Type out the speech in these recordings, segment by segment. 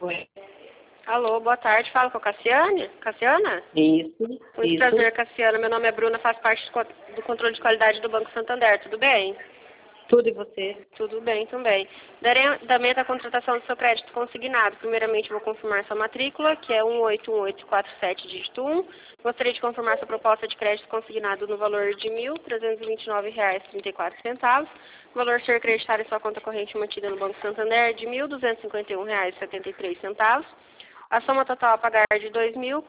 Oi. Alô, boa tarde. Fala com a Cassiane? Cassiana? Isso. Muito prazer, Cassiana. Meu nome é Bruna, faço parte do controle de qualidade do Banco Santander. Tudo bem? Tudo e você? Tudo bem também. Darei da contratação do seu crédito consignado. Primeiramente, vou confirmar sua matrícula, que é 181847, dígito 1. Gostaria de confirmar sua proposta de crédito consignado no valor de R$ 1.329,34. O valor a ser creditado em sua conta corrente mantida no Banco Santander é de R$ 1.251,73. A soma total a pagar é de R$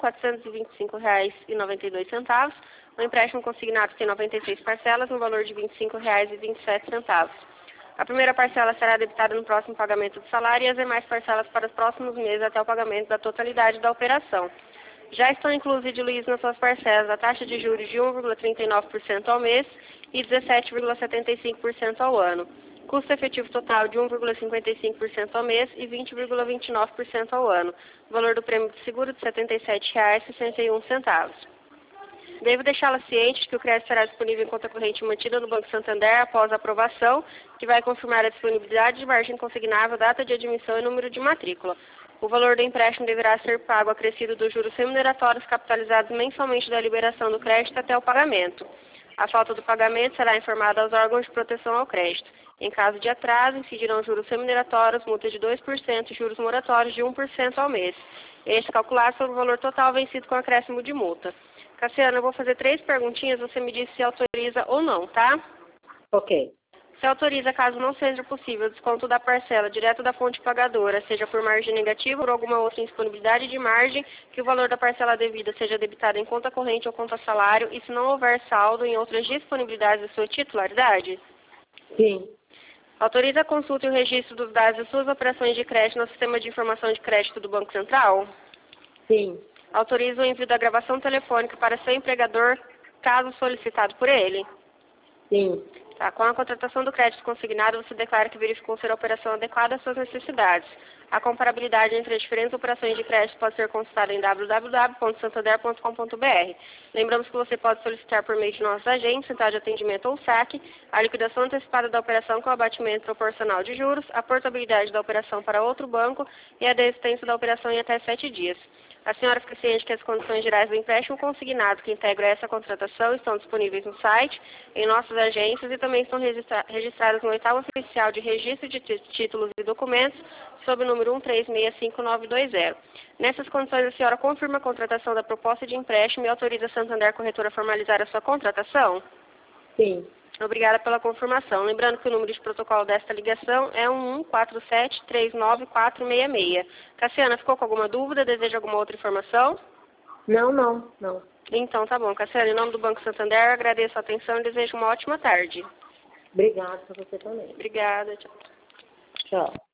2.425,92. O empréstimo consignado tem 96 parcelas, no valor de R$ 25,27. A primeira parcela será debitada no próximo pagamento do salário e as demais parcelas para os próximos meses até o pagamento da totalidade da operação. Já estão inclusos e diluídos nas suas parcelas a taxa de juros de 1,39% ao mês e 17,75% ao ano. Custo efetivo total de 1,55% ao mês e 20,29% ao ano. O valor do prêmio de seguro de R$ 77,61. Devo deixá-la ciente de que o crédito será disponível em conta corrente mantida no Banco Santander após a aprovação, que vai confirmar a disponibilidade de margem consignável, data de admissão e número de matrícula. O valor do empréstimo deverá ser pago acrescido dos juros remuneratórios capitalizados mensalmente da liberação do crédito até o pagamento. A falta do pagamento será informada aos órgãos de proteção ao crédito. Em caso de atraso, incidirão juros remuneratórios, multa de 2% e juros moratórios de 1% ao mês. Este calculado sobre o valor total vencido com acréscimo de multa. Cassiana, eu vou fazer 3 perguntinhas, você me diz se autoriza ou não, tá? Ok. Se autoriza, caso não seja possível, o desconto da parcela direto da fonte pagadora, seja por margem negativa ou por alguma outra indisponibilidade de margem, que o valor da parcela devida seja debitado em conta corrente ou conta salário, e se não houver saldo em outras disponibilidades da sua titularidade? Sim. Autoriza a consulta e o registro dos dados de suas operações de crédito no Sistema de Informação de Crédito do Banco Central? Sim. Autoriza o envio da gravação telefônica para seu empregador, caso solicitado por ele? Sim. Tá. Com a contratação do crédito consignado, você declara que verificou ser a operação adequada às suas necessidades. A comparabilidade entre as diferentes operações de crédito pode ser consultada em www.santander.com.br. Lembramos que você pode solicitar por meio de nossos agentes, central de atendimento ou saque, a liquidação antecipada da operação com abatimento proporcional de juros, a portabilidade da operação para outro banco e a desistência da operação em até 7 dias. A senhora fica ciente que as condições gerais do empréstimo consignado que integram essa contratação estão disponíveis no site, em nossas agências e também estão registradas no 8º Oficial de Registro de Títulos e Documentos, sob o número 1365920. Nessas condições, a senhora confirma a contratação da proposta de empréstimo e autoriza a Santander Corretora a formalizar a sua contratação? Sim. Obrigada pela confirmação. Lembrando que o número de protocolo desta ligação é 114739466. Cassiana, ficou com alguma dúvida? Deseja alguma outra informação? Não. Então, tá bom. Cassiana, em nome do Banco Santander, agradeço a atenção e desejo uma ótima tarde. Obrigada para você também. Obrigada. Tchau. Tchau.